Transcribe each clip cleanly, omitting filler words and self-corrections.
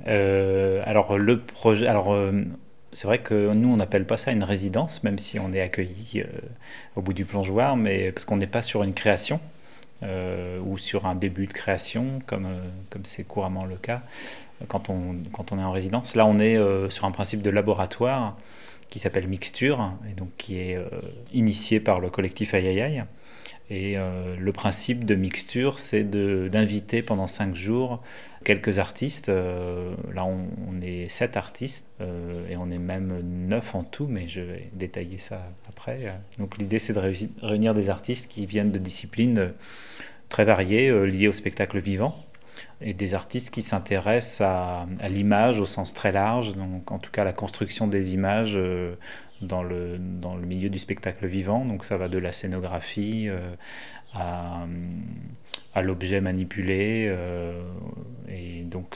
Alors le projet, c'est vrai que nous on n'appelle pas ça une résidence, même si on est accueilli au bout du plongeoir, mais parce qu'on n'est pas sur une création ou sur un début de création, comme c'est couramment le cas quand on est en résidence. Là, on est sur un principe de laboratoire qui s'appelle Mixture, et donc qui est initié par le collectif Aïe Aïe Aïe. Et le principe de Mixture, c'est d'inviter pendant 5 jours quelques artistes. Là, on est 7 artistes et on est même 9 en tout, mais je vais détailler ça après. Donc l'idée, c'est de réunir des artistes qui viennent de disciplines très variées liées au spectacle vivant et des artistes qui s'intéressent à l'image au sens très large, donc en tout cas la construction des images dans le milieu du spectacle vivant. Donc ça va de la scénographie à, à l'objet manipulé. Et donc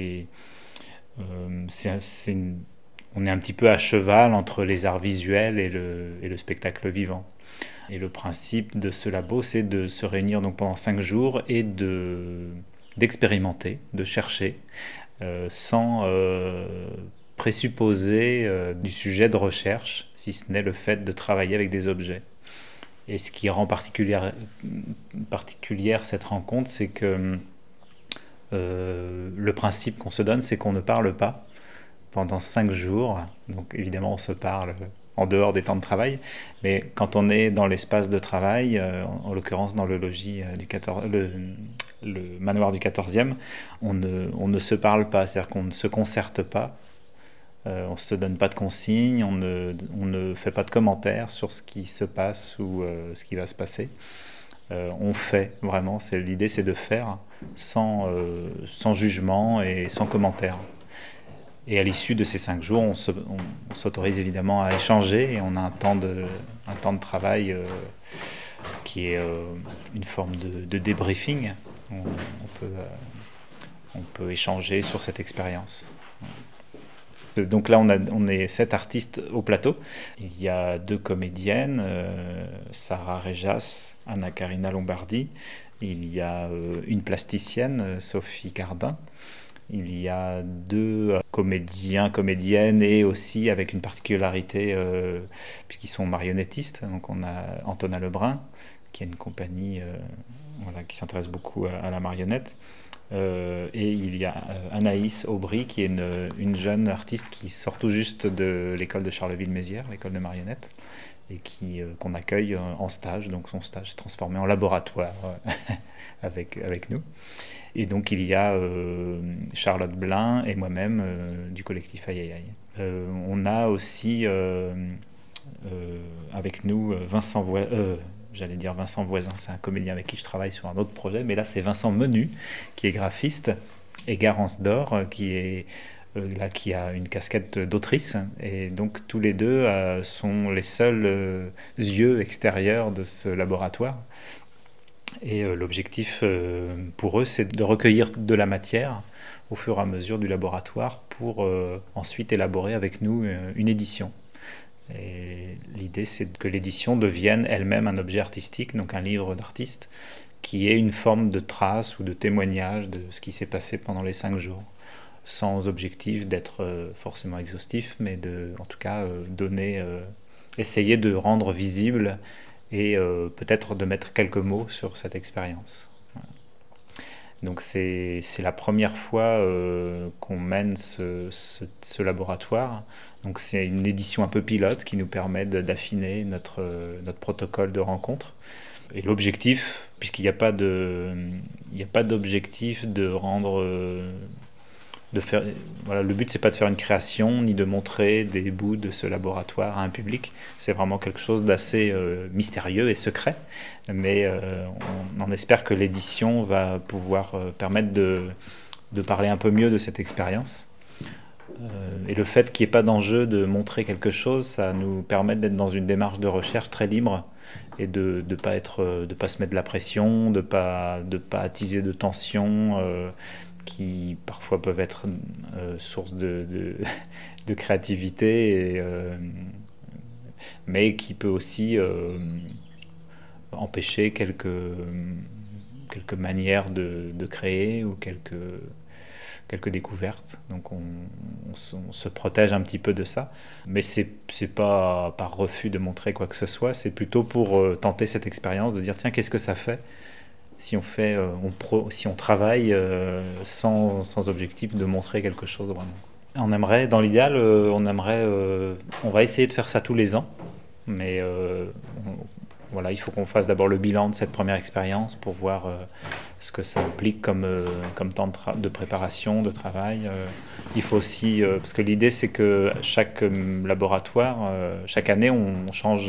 on est un petit peu à cheval entre les arts visuels et le spectacle vivant. Et le principe de ce labo, c'est de se réunir donc pendant 5 jours et d'expérimenter, de chercher, sans présupposer du sujet de recherche, si ce n'est le fait de travailler avec des objets. Et ce qui rend particulière cette rencontre, c'est que le principe qu'on se donne, c'est qu'on ne parle pas pendant 5 jours. Donc évidemment, on se parle en dehors des temps de travail, mais quand on est dans l'espace de travail, en l'occurrence dans le logis du 14, le manoir du 14e, on ne se parle pas, c'est-à-dire qu'on ne se concerte pas, on ne se donne pas de consignes, on ne fait pas de commentaires sur ce qui se passe ou ce qui va se passer. On fait vraiment, l'idée c'est de faire sans jugement et sans commentaire. Et à l'issue de ces 5 jours, on s'autorise évidemment à échanger et on a un temps de travail qui est une forme de débriefing. On peut échanger sur cette expérience. Donc là, on est 7 artistes au plateau. Il y a 2 comédiennes, Sarah Réjas, Anna Karina Lombardi. Il y a une plasticienne, Sophie Cardin. Il y a 2 comédiens, comédiennes et aussi avec une particularité puisqu'ils sont marionnettistes. Donc on a Antonin Lebrun qui est une compagnie voilà, qui s'intéresse beaucoup à la marionnette. Et il y a Anaïs Aubry qui est une jeune artiste qui sort tout juste de l'école de Charleville-Mézières, l'école de marionnette, et qu'on accueille en stage. Donc son stage s'est transformé en laboratoire avec nous. Et donc il y a Charlotte Blin et moi-même du collectif Aïe Aïe Aïe. On a aussi avec nous j'allais dire Vincent Voisin, c'est un comédien avec qui je travaille sur un autre projet, mais là c'est Vincent Menu qui est graphiste et Garance d'Or qui a une casquette d'autrice, et donc tous les deux sont les seuls yeux extérieurs de ce laboratoire. Et l'objectif pour eux, c'est de recueillir de la matière au fur et à mesure du laboratoire pour ensuite élaborer avec nous une édition. Et l'idée, c'est que l'édition devienne elle-même un objet artistique, donc un livre d'artiste, qui est une forme de trace ou de témoignage de ce qui s'est passé pendant les 5 jours, sans objectif d'être forcément exhaustif, mais en tout cas essayer de rendre visible et peut-être de mettre quelques mots sur cette expérience. Voilà. Donc c'est la première fois qu'on mène ce laboratoire. Donc c'est une édition un peu pilote qui nous permet d'affiner notre protocole de rencontre. Et l'objectif, puisqu'il n'y a pas d'objectif de rendre de faire, voilà, le but c'est pas de faire une création ni de montrer des bouts de ce laboratoire à un public. C'est vraiment quelque chose d'assez mystérieux et secret, mais on espère que l'édition va pouvoir permettre de parler un peu mieux de cette expérience. Et le fait qu'il n'y ait pas d'enjeu de montrer quelque chose, ça nous permet d'être dans une démarche de recherche très libre et de pas se mettre de la pression, de pas attiser de tensions qui parfois peuvent être source de créativité, mais qui peut aussi empêcher quelques manières de créer ou quelques découvertes. Donc on se protège un petit peu de ça. Mais c'est pas par refus de montrer quoi que ce soit, c'est plutôt pour tenter cette expérience, de dire tiens, qu'est-ce que ça fait si on fait, si on travaille sans objectif de montrer quelque chose vraiment. On aimerait, dans l'idéal, on va essayer de faire ça tous les ans, mais voilà, il faut qu'on fasse d'abord le bilan de cette première expérience pour voir ce que ça implique comme temps de préparation, de travail. Il faut aussi, parce que l'idée c'est que chaque laboratoire, chaque année, on change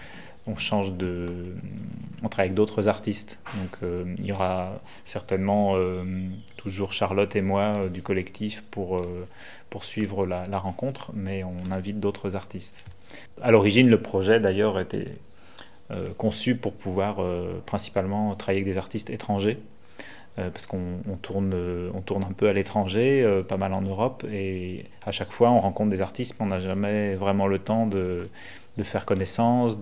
on travaille avec d'autres artistes. Donc il y aura certainement toujours Charlotte et moi du collectif pour suivre la rencontre, mais on invite d'autres artistes. À l'origine, le projet d'ailleurs était conçu pour pouvoir principalement travailler avec des artistes étrangers, parce qu'on tourne un peu à l'étranger, pas mal en Europe, et à chaque fois on rencontre des artistes, mais on n'a jamais vraiment le temps de faire connaissance,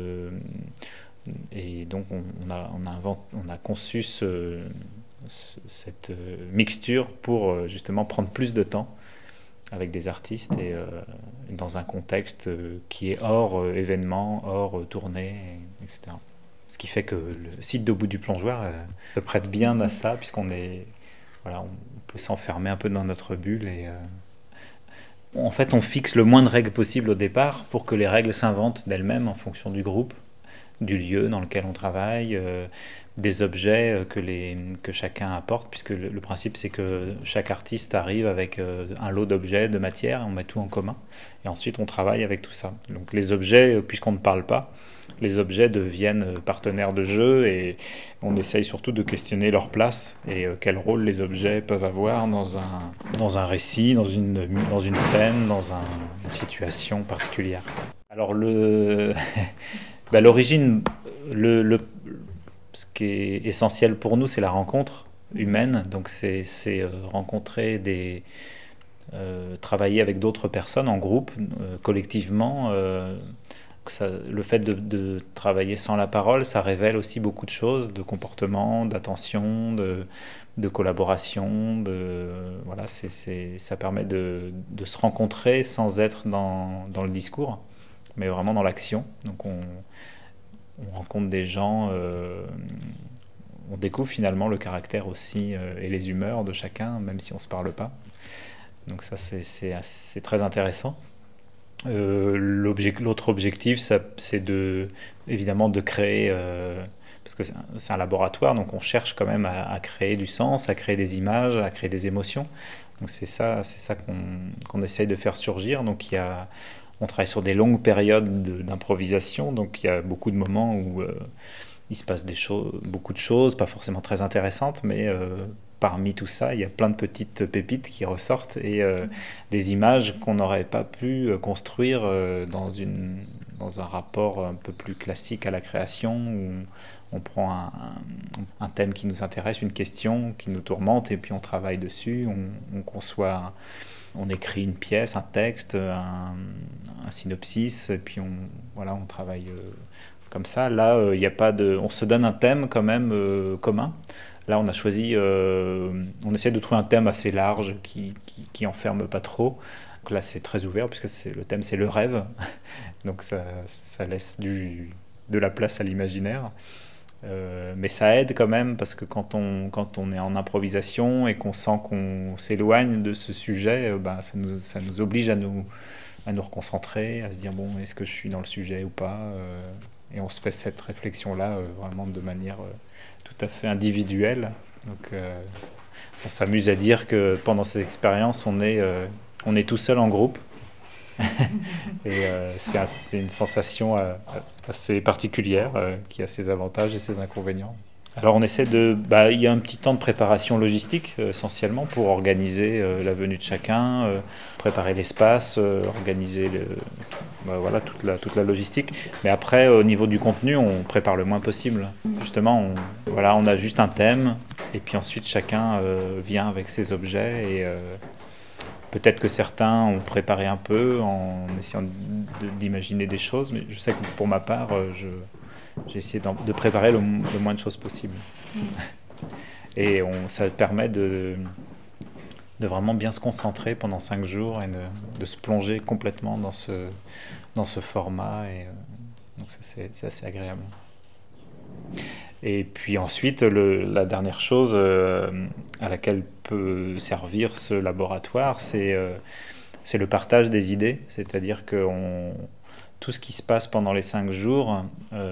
et donc on a conçu cette mixture pour justement prendre plus de temps avec des artistes et dans un contexte qui est hors événement, hors tournée, etc. Ce qui fait que le site d'Au bout du plongeoir se prête bien à ça, puisqu'on est, voilà, on peut s'enfermer un peu dans notre bulle et en fait on fixe le moins de règles possible au départ pour que les règles s'inventent d'elles-mêmes en fonction du groupe, du lieu dans lequel on travaille, des objets que chacun apporte, puisque le principe c'est que chaque artiste arrive avec un lot d'objets, de matière, on met tout en commun, et ensuite on travaille avec tout ça. Donc les objets, puisqu'on ne parle pas, les objets deviennent partenaires de jeu, et on essaye surtout de questionner leur place et quel rôle les objets peuvent avoir dans un récit, dans une scène, dans une situation particulière. Alors l'origine, ce qui est essentiel pour nous, c'est la rencontre humaine. Donc c'est rencontrer travailler avec d'autres personnes en groupe, collectivement. Le fait de travailler sans la parole, ça révèle aussi beaucoup de choses, de comportement, d'attention, de collaboration. Voilà, ça permet de se rencontrer sans être dans le discours, mais vraiment dans l'action. Donc on rencontre des gens, on découvre finalement le caractère aussi et les humeurs de chacun, même si on ne se parle pas. Donc ça, c'est très intéressant. L'autre objectif, c'est évidemment de créer, parce que c'est un laboratoire, donc on cherche quand même à créer du sens, à créer des images, à créer des émotions. Donc c'est ça qu'on essaye de faire surgir. Donc on travaille sur des longues périodes d'improvisation, donc il y a beaucoup de moments où il se passe beaucoup de choses, pas forcément très intéressantes, mais parmi tout ça, il y a plein de petites pépites qui ressortent, et des images qu'on n'aurait pas pu construire dans un rapport un peu plus classique à la création, où on prend un thème qui nous intéresse, une question qui nous tourmente, et puis on travaille dessus, on conçoit... On écrit une pièce, un texte, un synopsis, et puis on travaille comme ça. Là, il y a pas on se donne un thème quand même commun. Là, on a choisi, on essaie de trouver un thème assez large qui enferme pas trop. Donc là, c'est très ouvert, puisque le thème c'est le rêve. Donc ça laisse de la place à l'imaginaire. Mais ça aide quand même, parce que quand on est en improvisation et qu'on sent qu'on s'éloigne de ce sujet, ça nous oblige à nous reconcentrer, à se dire bon, est-ce que je suis dans le sujet ou pas, et on se fait cette réflexion-là vraiment de manière tout à fait individuelle. Donc on s'amuse à dire que pendant cette expérience, on est tout seul en groupe. Et c'est une sensation assez particulière qui a ses avantages et ses inconvénients. Alors on essaie il y a un petit temps de préparation logistique essentiellement pour organiser la venue de chacun, préparer l'espace, organiser voilà, toute la logistique. Mais après, au niveau du contenu, on prépare le moins possible. Justement, on a juste un thème, et puis ensuite chacun vient avec ses objets, et peut-être que certains ont préparé un peu en essayant d'imaginer des choses, mais je sais que pour ma part, j'ai essayé de préparer le moins de choses possible. Et ça permet de vraiment bien se concentrer pendant 5 jours et de se plonger complètement dans ce format. Et, donc ça, c'est assez agréable. Et puis ensuite, la dernière chose à laquelle peut servir ce laboratoire, c'est le partage des idées. C'est-à-dire que tout ce qui se passe pendant les 5 jours,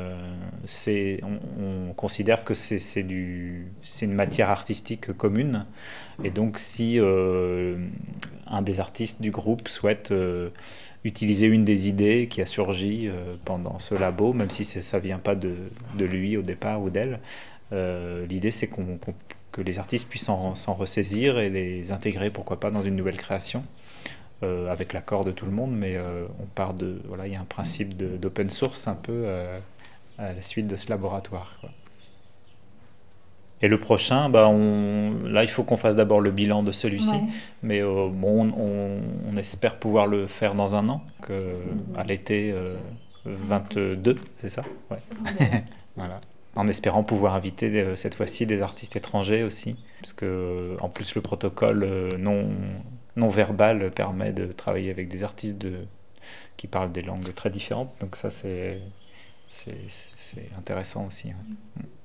on considère que c'est une matière artistique commune. Et donc si un des artistes du groupe souhaite utiliser une des idées qui a surgi pendant ce labo, même si ça ne vient pas de lui au départ ou d'elle, l'idée c'est que les artistes puissent s'en ressaisir et les intégrer, pourquoi pas, dans une nouvelle création. Avec l'accord de tout le monde, mais on part de... Voilà, il y a un principe d'open source un peu à la suite de ce laboratoire, quoi. Et le prochain, là, il faut qu'on fasse d'abord le bilan de celui-ci, Ouais. mais bon, on espère pouvoir le faire dans un an, à l'été 22, c'est ça? Ouais. Voilà. Voilà. En espérant pouvoir inviter cette fois-ci des artistes étrangers aussi, parce que en plus le protocole non verbal permet de travailler avec des artistes qui parlent des langues très différentes, donc ça c'est intéressant aussi, hein.